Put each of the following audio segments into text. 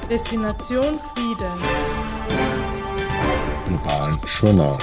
Destination Frieden. Global Journal.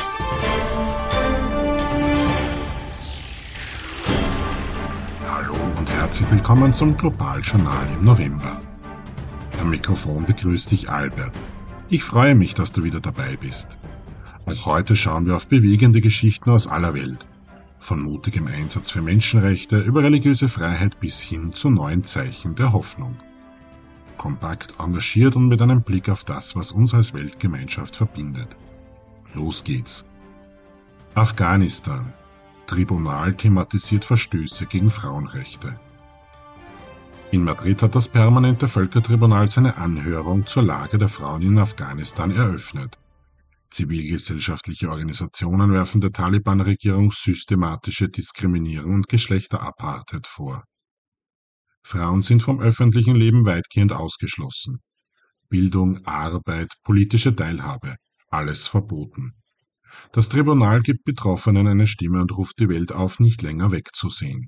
Hallo und herzlich willkommen zum Global Journal im November. Am Mikrofon begrüßt dich Albert. Ich freue mich, dass du wieder dabei bist. Auch heute schauen wir auf bewegende Geschichten aus aller Welt. Von mutigem Einsatz für Menschenrechte über religiöse Freiheit bis hin zu neuen Zeichen der Hoffnung. Kompakt, engagiert und mit einem Blick auf das, was uns als Weltgemeinschaft verbindet. Los geht's. Afghanistan. Tribunal thematisiert Verstöße gegen Frauenrechte. In Madrid hat das Permanente Völkertribunal seine Anhörung zur Lage der Frauen in Afghanistan eröffnet. Zivilgesellschaftliche Organisationen werfen der Taliban-Regierung systematische Diskriminierung und Geschlechterapartheid vor. Frauen sind vom öffentlichen Leben weitgehend ausgeschlossen. Bildung, Arbeit, politische Teilhabe, alles verboten. Das Tribunal gibt Betroffenen eine Stimme und ruft die Welt auf, nicht länger wegzusehen.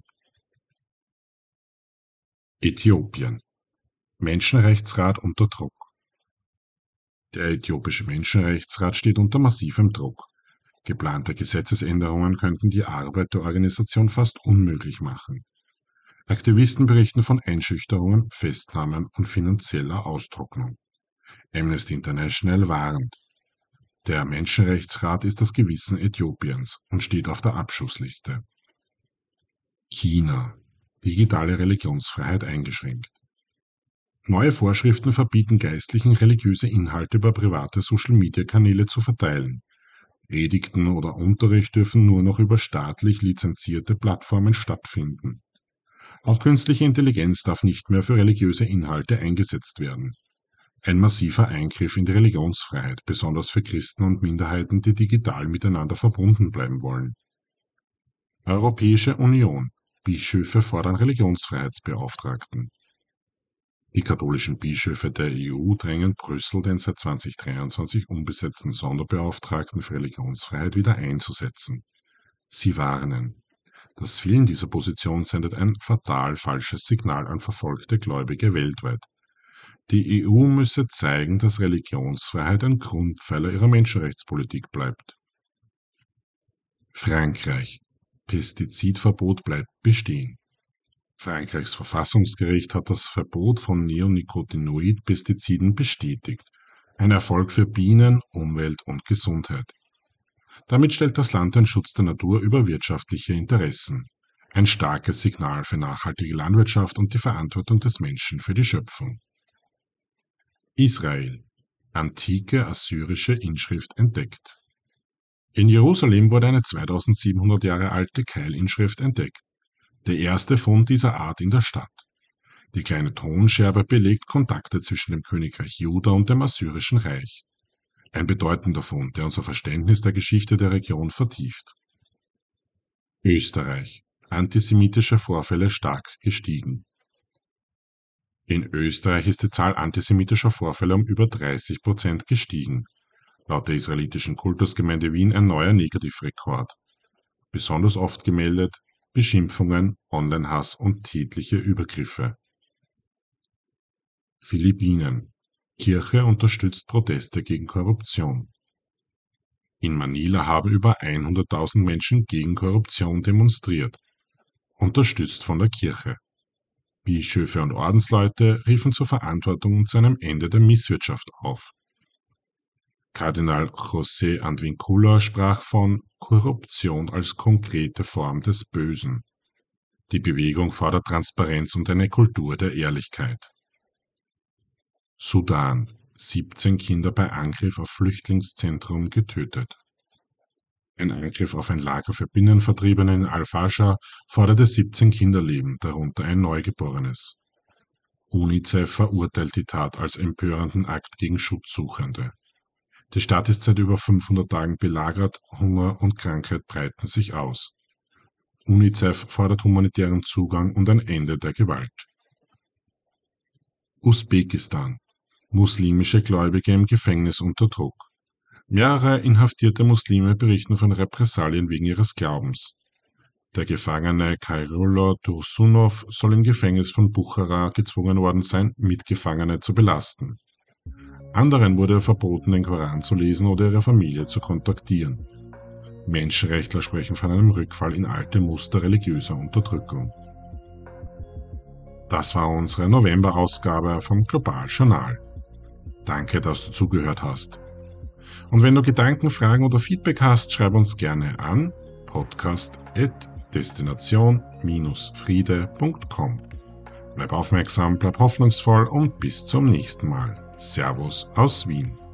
Äthiopien. Menschenrechtsrat unter Druck. Der äthiopische Menschenrechtsrat steht unter massivem Druck. Geplante Gesetzesänderungen könnten die Arbeit der Organisation fast unmöglich machen. Aktivisten berichten von Einschüchterungen, Festnahmen und finanzieller Austrocknung. Amnesty International warnt. Der Menschenrechtsrat ist das Gewissen Äthiopiens und steht auf der Abschussliste. China. Digitale Religionsfreiheit eingeschränkt. Neue Vorschriften verbieten Geistlichen, religiöse Inhalte über private Social-Media-Kanäle zu verteilen. Predigten oder Unterricht dürfen nur noch über staatlich lizenzierte Plattformen stattfinden. Auch künstliche Intelligenz darf nicht mehr für religiöse Inhalte eingesetzt werden. Ein massiver Eingriff in die Religionsfreiheit, besonders für Christen und Minderheiten, die digital miteinander verbunden bleiben wollen. Europäische Union. Bischöfe fordern Religionsfreiheitsbeauftragten. Die katholischen Bischöfe der EU drängen Brüssel, den seit 2023 unbesetzten Sonderbeauftragten für Religionsfreiheit wieder einzusetzen. Sie warnen. Das Fehlen dieser Position sendet ein fatal falsches Signal an verfolgte Gläubige weltweit. Die EU müsse zeigen, dass Religionsfreiheit ein Grundpfeiler ihrer Menschenrechtspolitik bleibt. Frankreich. Pestizidverbot bleibt bestehen. Frankreichs Verfassungsgericht hat das Verbot von Neonicotinoid-Pestiziden bestätigt. Ein Erfolg für Bienen, Umwelt und Gesundheit. Damit stellt das Land den Schutz der Natur über wirtschaftliche Interessen. Ein starkes Signal für nachhaltige Landwirtschaft und die Verantwortung des Menschen für die Schöpfung. Israel. Antike assyrische Inschrift entdeckt. In Jerusalem wurde eine 2700 Jahre alte Keilinschrift entdeckt. Der erste Fund dieser Art in der Stadt. Die kleine Tonscherbe belegt Kontakte zwischen dem Königreich Juda und dem Assyrischen Reich. Ein bedeutender Fund, der unser Verständnis der Geschichte der Region vertieft. Österreich. Antisemitische Vorfälle stark gestiegen. In Österreich ist die Zahl antisemitischer Vorfälle um über 30% gestiegen. Laut der israelitischen Kultusgemeinde Wien ein neuer Negativrekord. Besonders oft gemeldet Beschimpfungen, Online-Hass und tätliche Übergriffe. Philippinen. Kirche unterstützt Proteste gegen Korruption. In Manila haben über 100.000 Menschen gegen Korruption demonstriert, unterstützt von der Kirche. Bischöfe und Ordensleute riefen zur Verantwortung und zu einem Ende der Misswirtschaft auf. Kardinal José Advíncula sprach von Korruption als konkrete Form des Bösen. Die Bewegung fordert Transparenz und eine Kultur der Ehrlichkeit. Sudan. 17 Kinder bei Angriff auf Flüchtlingszentrum getötet. Ein Angriff auf ein Lager für Binnenvertriebene in Al-Fascher forderte 17 Kinderleben, darunter ein Neugeborenes. UNICEF verurteilt die Tat als empörenden Akt gegen Schutzsuchende. Die Stadt ist seit über 500 Tagen belagert, Hunger und Krankheit breiten sich aus. UNICEF fordert humanitären Zugang und ein Ende der Gewalt. Usbekistan. Muslimische Gläubige im Gefängnis unter Druck. Mehrere inhaftierte Muslime berichten von Repressalien wegen ihres Glaubens. Der Gefangene Khairullah Tursunov soll im Gefängnis von Buchara gezwungen worden sein, Mitgefangene zu belasten. Anderen wurde verboten, den Koran zu lesen oder ihre Familie zu kontaktieren. Menschenrechtler sprechen von einem Rückfall in alte Muster religiöser Unterdrückung. Das war unsere November-Ausgabe vom Globaljournal. Danke, dass du zugehört hast. Und wenn du Gedanken, Fragen oder Feedback hast, schreib uns gerne an podcast@destination-friede.com. Bleib aufmerksam, bleib hoffnungsvoll und bis zum nächsten Mal. Servus aus Wien.